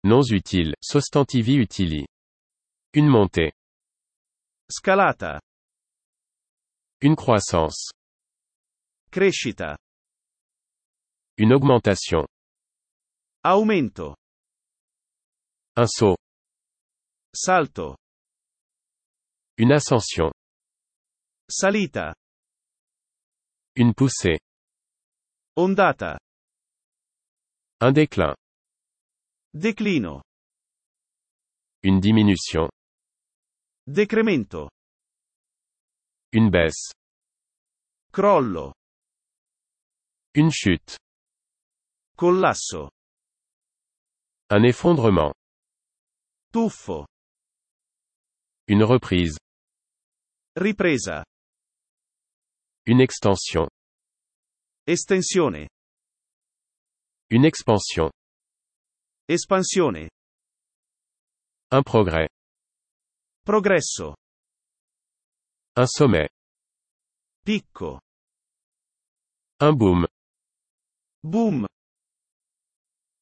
Noms utiles, sostantivi utili. Une montée. Scalata. Une croissance. Crescita. Une augmentation. Aumento. Un saut. Salto. Une ascension. Salita. Une poussée. Ondata. Un déclin. Declino. Une diminution. Decremento. Une baisse. Crollo. Une chute. Collasso. Un effondrement. Tuffo. Une reprise. Ripresa. Une extension. Estensione. Une expansion. Espansione. Un progrès. Progresso. Un sommet. Picco. Un boom. Boom.